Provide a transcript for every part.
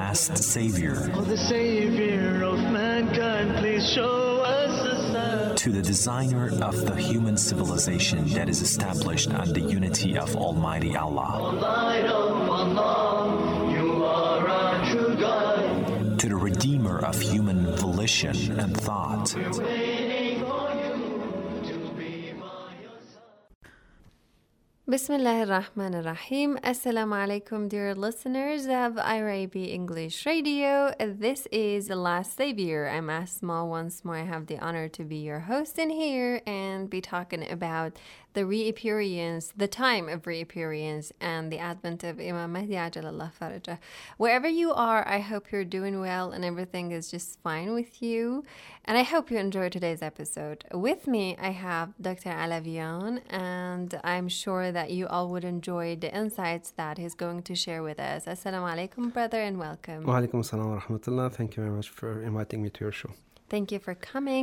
last Savior. Oh, the Savior of mankind, please show us a sign. To the designer of the human civilization that is established on the unity of Almighty Allah. Light of Allah, you are our true guide. To the redeemer of human volition and thought. Waiting for you to be by your side. Bismillah ar-Rahman ar-Rahim. Assalamu alaikum, dear listeners of IRAB English Radio. This is The Last Savior. I'm Asma. Once more, I have the honor to be your host in here and be talking about the reappearance, the time of reappearance, and the advent of Imam Mahdi Ajalallah Farajah. Wherever you are, I hope you're doing well and everything is just fine with you. And I hope you enjoy today's episode. With me, I have Dr. Alavian, and I'm sure that you all would enjoy the insights that he's going to share with us. Assalamu alaikum, brother, and welcome. Wa alaikum assalam wa rahmatullah. Thank you very much for inviting me to your show. Thank you for coming.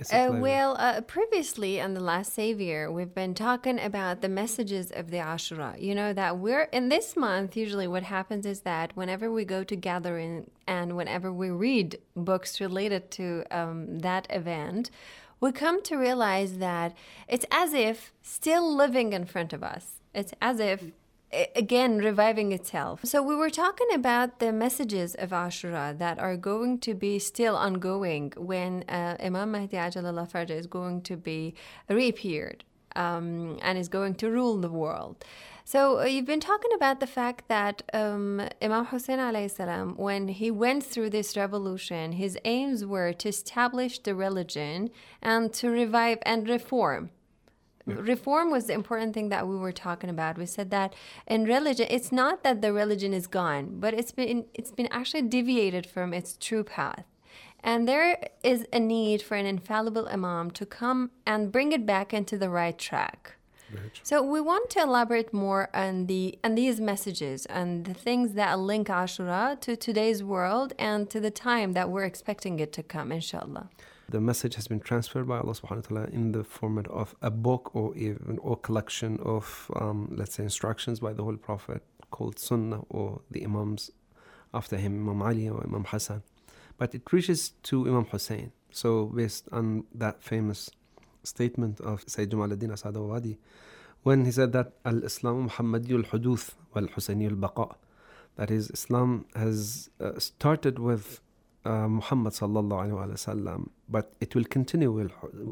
Previously on The Last Savior, we've been talking about the messages of the Ashura. You know that we're in this month, usually what happens is that whenever we go to gathering and whenever we read books related to that event, we come to realize that it's as if still living in front of us. It's as if again reviving itself. So we were talking about the messages of Ashura that are going to be still ongoing when Imam Mahdi Ajalallah Farajah is going to be reappeared and is going to rule the world. So you've been talking about the fact that Imam Hussein alayhi salam, when he went through this revolution, his aims were to establish the religion and to revive and reform. Reform was the important thing that we were talking about. We said that in religion, it's not that the religion is gone, but it's been actually deviated from its true path. And there is a need for an infallible imam to come and bring it back into the right track. So we want to elaborate more on these messages and the things that link Ashura to today's world and to the time that we're expecting it to come, inshallah. The message has been transferred by Allah subhanahu wa ta'ala in the format of a book or collection of, let's say, instructions by the Holy Prophet called Sunnah, or the Imams after him, Imam Ali or Imam Hassan. But it reaches to Imam Hussein. So based on that famous statement of Sayyid Jamaluddin Asad al-Wadi, when he said that Al-Islam Muhammadiyul Huduth wal-Husayniyul Baqa, that is, Islam has started with Muhammad sallallahu alaihi wasallam, but it will continue with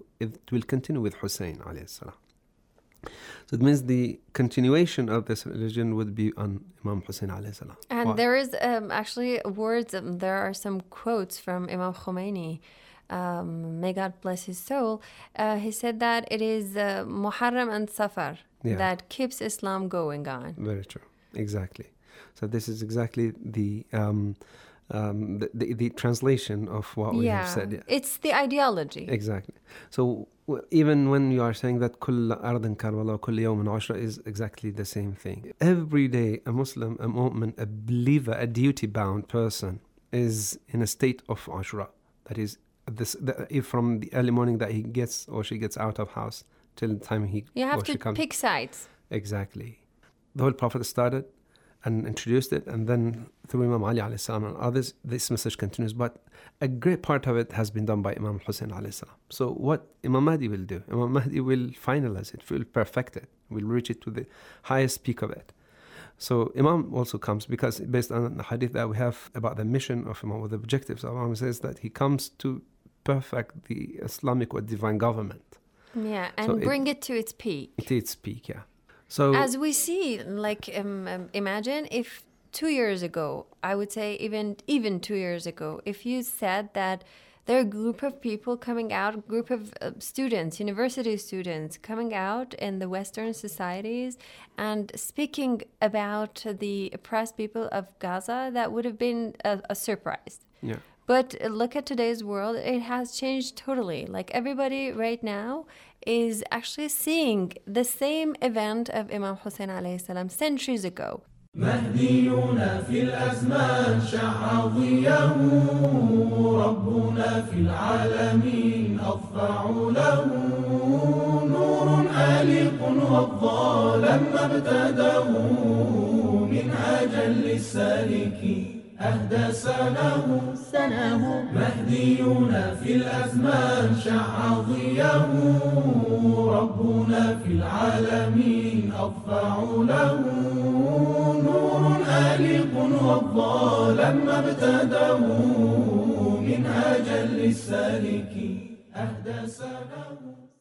Hussein alayhi salam. So it means the continuation of this religion would be on Imam Hussein alayhi salam. And there is actually words. There are some quotes from Imam Khomeini. May God bless his soul. He said that it is Muharram and Safar that keeps Islam going on. Very true. Exactly. So this is exactly the translation of what we have said. It's the ideology. Exactly. So even when you are saying that كل أرض كربلاء كل يوم عشرة is exactly the same thing. Every day a Muslim, a mu'min, a believer, a duty-bound person is in a state of Ashura. That is, from the early morning that he gets or she gets out of house till the time you have to pick sides. Exactly. The Holy Prophet started and introduced it, and then through Imam Ali alayhi salam and others, this message continues. But a great part of it has been done by Imam Hussein alayhi salam. So what Imam Mahdi will do? Imam Mahdi will finalize it, will perfect it, will reach it to the highest peak of it. So Imam also comes, because based on the hadith that we have about the mission of Imam, or the objectives of Imam, says that he comes to perfect the Islamic or divine government. Yeah, and so bring it to its peak. To its peak, yeah. So as we see, like imagine if 2 years ago, I would say even 2 years ago, if you said that there are a group of people coming out, a group of students, university students coming out in the Western societies and speaking about the oppressed people of Gaza, that would have been a surprise. Yeah. But look at today's world, it has changed totally. Like everybody right now is actually seeing the same event of Imam Hussein alayhi salam centuries ago. مهدينا في الأزمان شع ضياه ربنا في العالمين أضفع له نور آلق وضى لما ابتداه منهاجا للسالكين أهدى سنه مهدينا في الأزمان شع ضياه ربنا في العالمين أطفع له نور آلق وضى لما ابتداه منهاجا للسالكين أهدى سنه.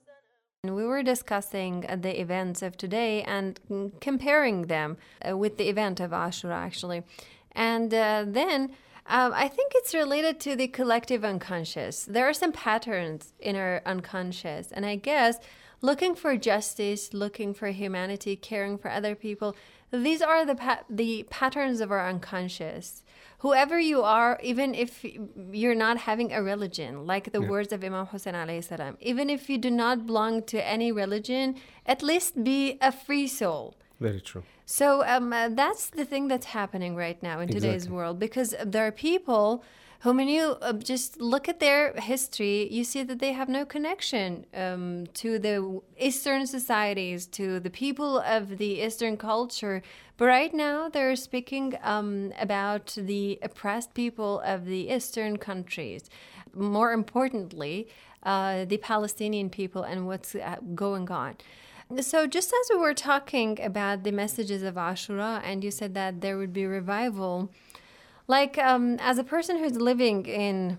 We were discussing the events of today and comparing them with the event of Ashura, actually. And then I think it's related to the collective unconscious. There are some patterns in our unconscious. And I guess looking for justice, looking for humanity, caring for other people, these are the patterns of our unconscious. Whoever you are, even if you're not having a religion, like the words of Imam Hussein alayhi salam, even if you do not belong to any religion, at least be a free soul. Very true. So that's the thing that's happening right now in today's world, because there are people who, when you just look at their history, you see that they have no connection to the Eastern societies, to the people of the Eastern culture. But right now, they're speaking about the oppressed people of the Eastern countries. More importantly, the Palestinian people and what's going on. So just as we were talking about the messages of Ashura, and you said that there would be revival, like as a person who's living in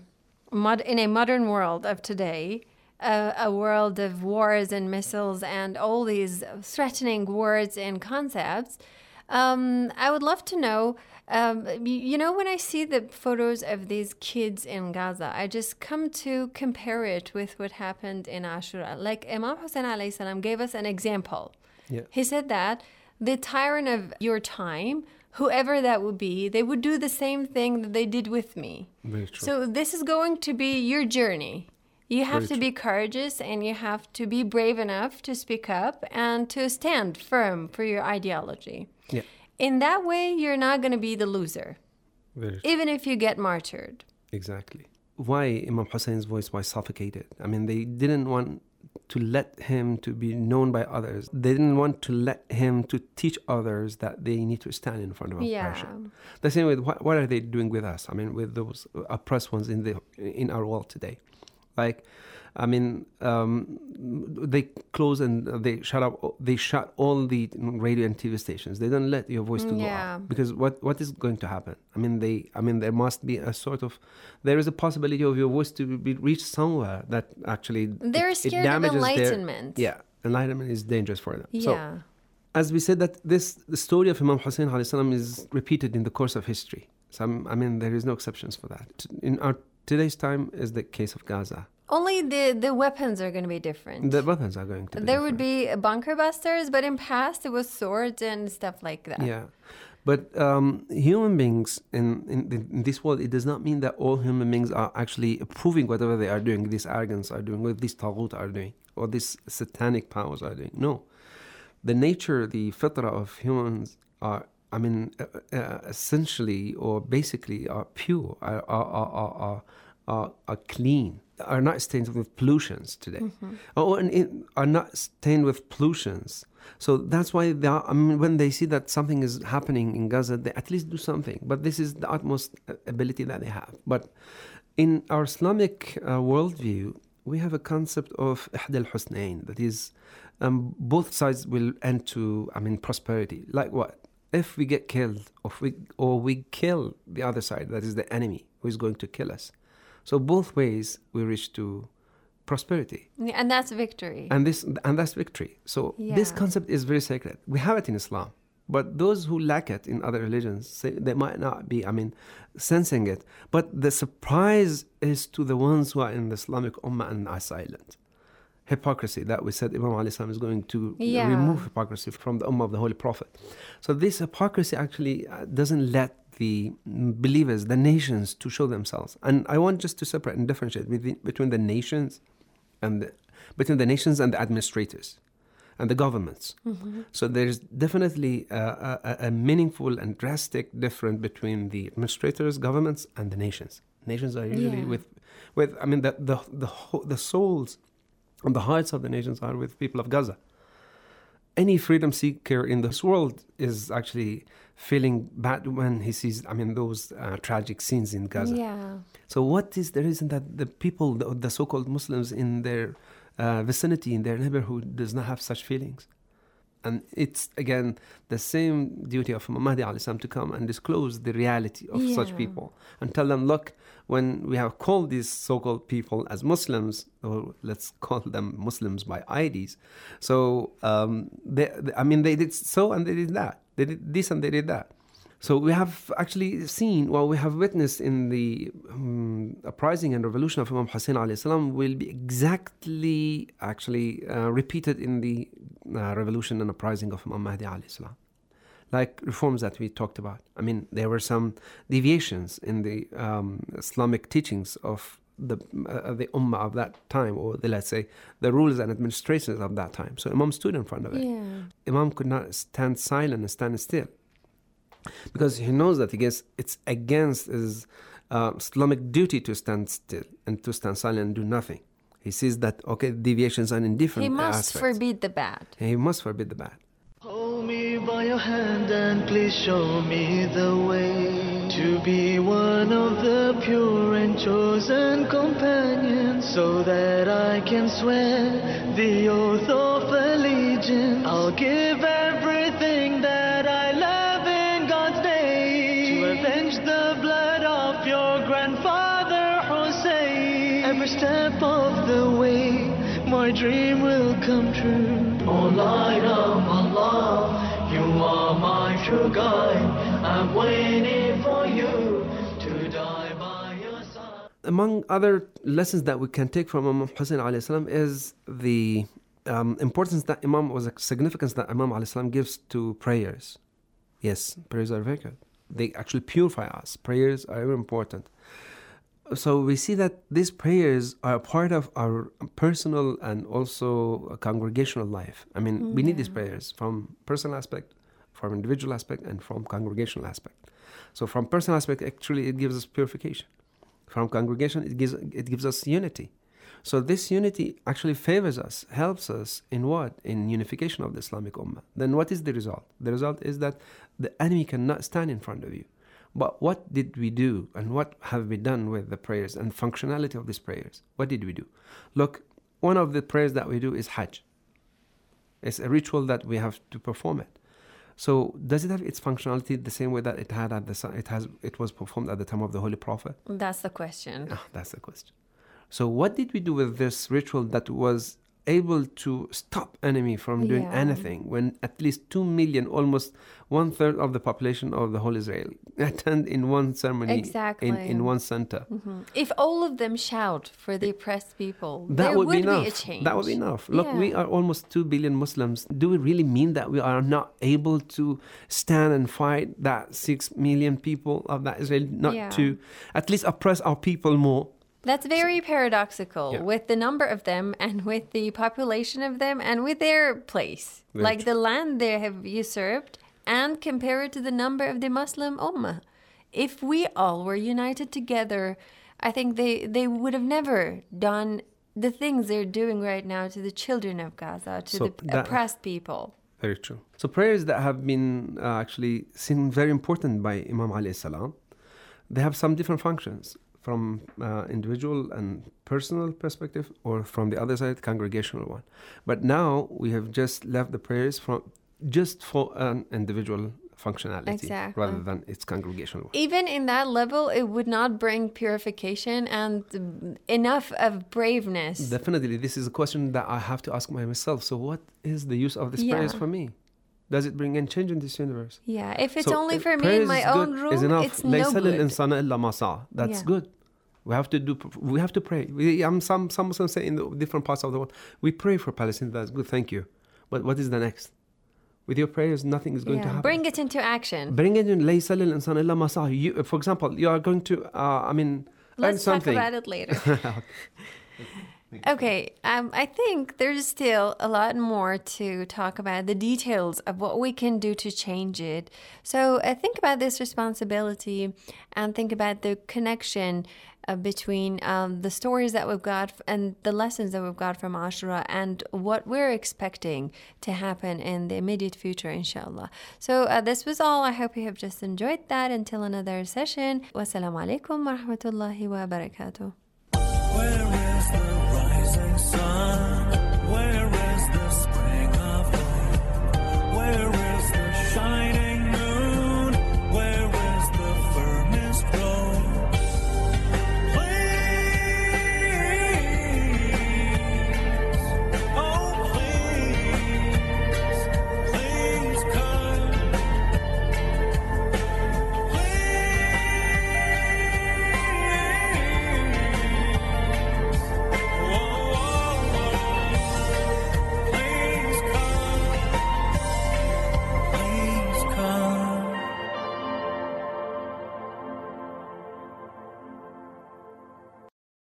a modern world of today, a world of wars and missiles and all these threatening words and concepts, I would love to know, when I see the photos of these kids in Gaza, I just come to compare it with what happened in Ashura. Like Imam Hussein alayhi salam gave us an example. Yeah. He said that the tyrant of your time, whoever that would be, they would do the same thing that they did with me. Very true. So this is going to be your journey. You have to be courageous and you have to be brave enough to speak up and to stand firm for your ideology. Yeah. In that way, you're not going to be the loser, Very true. even if you get martyred. Exactly. Why Imam Hussein's voice was suffocated? I mean, they didn't want to let him to be known by others. They didn't want to let him to teach others that they need to stand in front of oppression. The same way, what are they doing with us? I mean, with those oppressed ones in our world today. Like, I mean, they close and they shut all the radio and TV stations. They don't let your voice to go out, because what is going to happen? I mean, there must be there is a possibility of your voice to be reached somewhere that actually they're scared of enlightenment. Enlightenment is dangerous for them. Yeah. So, as we said, that the story of Imam Hussein alayhi salam is repeated in the course of history. So, I mean, there is no exceptions for that. In our today's time is the case of Gaza. Only the weapons are going to be different. The weapons are going to be There different. would be bunker busters, but in past it was swords and stuff like that. Yeah. But human beings in this world, it does not mean that all human beings are actually approving whatever they are doing, these arrogants are doing, what these taghut are doing, or these satanic powers are doing. No. The nature, the fitra of humans are, I mean, essentially or basically are pure, are clean, are not stained with pollutions today, are not stained with pollutions. So that's why when they see that something is happening in Gaza, they at least do something. But this is the utmost ability that they have. But in our Islamic worldview, we have a concept of ihda al-husnayn, that is, both sides will end to, prosperity. Like what? If we get killed, or we kill the other side, that is the enemy who is going to kill us. So both ways we reach to prosperity. And that's victory. And that's victory. So this concept is very sacred. We have it in Islam. But those who lack it in other religions, they might not be, sensing it. But the surprise is to the ones who are in the Islamic Ummah and are silent. Hypocrisy, that we said Imam alayhi salam is going to remove hypocrisy from the Ummah of the Holy Prophet. So this hypocrisy actually doesn't let the believers, the nations, to show themselves. And I want just to separate and differentiate between the nations and the administrators and the governments. Mm-hmm. So there's definitely a meaningful and drastic difference between the administrators, governments, and the nations. Nations are usually the souls and the hearts of the nations are with people of Gaza. any freedom seeker in this world is actually feeling bad when he sees, those tragic scenes in Gaza. Yeah. So what is the reason that the people, the so-called Muslims in their vicinity, in their neighborhood, does not have such feelings? And it's, again, the same duty of Imam Mahdi alayhi salam to come and disclose the reality of such people and tell them, look, when we have called these so-called people as Muslims, or let's call them Muslims by IDs, so they did so and they did that. They did this and they did that. So we have actually seen, we have witnessed in the uprising and revolution of Imam Hussein alayhi salam will be exactly repeated in the revolution and uprising of Imam Mahdi alayhi salam. Like reforms that we talked about. There were some deviations in the Islamic teachings of the ummah of that time, or let's say the rules and administrations of that time. So Imam stood in front of it. Yeah. Imam could not stand silent and stand still, because he knows that it's against his Islamic duty to stand still and to stand silent and do nothing. He sees that, deviations are in different aspects. He must forbid the bad. He must forbid the bad. Hold me by your hand and please show me the way to be one of the pure and chosen companions, so that I can swear the oath of allegiance. I'll give everything that I love in God's name to avenge the blood of your grandfather Hussein. Every step of the way, my dream will come true. Oh light of Allah, you are my true guide. I'm waiting for you to die by your side. Among other lessons that we can take from Imam Hussein alayhi salam is the significance that Imam alayhi salam gives to prayers. Yes, prayers are very good. They actually purify us. Prayers are very important. So we see that these prayers are a part of our personal and also congregational life. We need these prayers from personal aspect, from individual aspect, and from congregational aspect. So from personal aspect, actually, it gives us purification. From congregation, it gives us unity. So this unity actually favors us, helps us in what? In unification of the Islamic Ummah. Then what is the result? The result is that the enemy cannot stand in front of you. But what did we do, and what have we done with the prayers and functionality of these prayers? What did we do? Look, one of the prayers that we do is Hajj. It's a ritual that we have to perform it. So does it have its functionality the same way that it was performed at the time of the Holy Prophet? That's the question. That's the question. So what did we do with this ritual that was able to stop enemy from doing anything, when at least 2 million, almost 1/3 of the population of the whole Israel, attend in one ceremony in one center? Mm-hmm. If all of them shout for the oppressed people, that there would be enough. Be a change. That would be enough. Look, we are almost 2 billion Muslims. Do we really mean that we are not able to stand and fight that 6 million people of that Israel, not to at least oppress our people more? That's very paradoxical with the number of them and with the population of them and with their place. Very true. The land they have usurped, and compare it to the number of the Muslim Ummah. If we all were united together, I think they would have never done the things they're doing right now to the children of Gaza, to the oppressed people. Very true. So prayers that have been actually seen very important by Imam alayhi salam, they have some different functions. From individual and personal perspective, or from the other side, congregational one. But now we have just left the prayers just for an individual functionality rather than its congregational one. Even in that level, it would not bring purification and enough of braveness. Definitely, this is a question that I have to ask myself. So what is the use of these prayers for me? Does it bring any change in this universe? Yeah, if it's only for me in my own room, it's no good. That's good. We have to pray. Some Muslims say in the different parts of the world, we pray for Palestine. That's good, thank you. But what is the next? With your prayers, nothing is going to happen. Bring it into action. Bring it in. For example, you are going to, Let's talk about it later. Okay, I think there's still a lot more to talk about, the details of what we can do to change it. So think about this responsibility and think about the connection between the stories that we've got and the lessons that we've got from Ashura and what we're expecting to happen in the immediate future, inshallah. So this was all. I hope you have just enjoyed that. Until another session. Wassalamu alaikum wa rahmatullahi wa barakatuh. Where is the rising sun? Where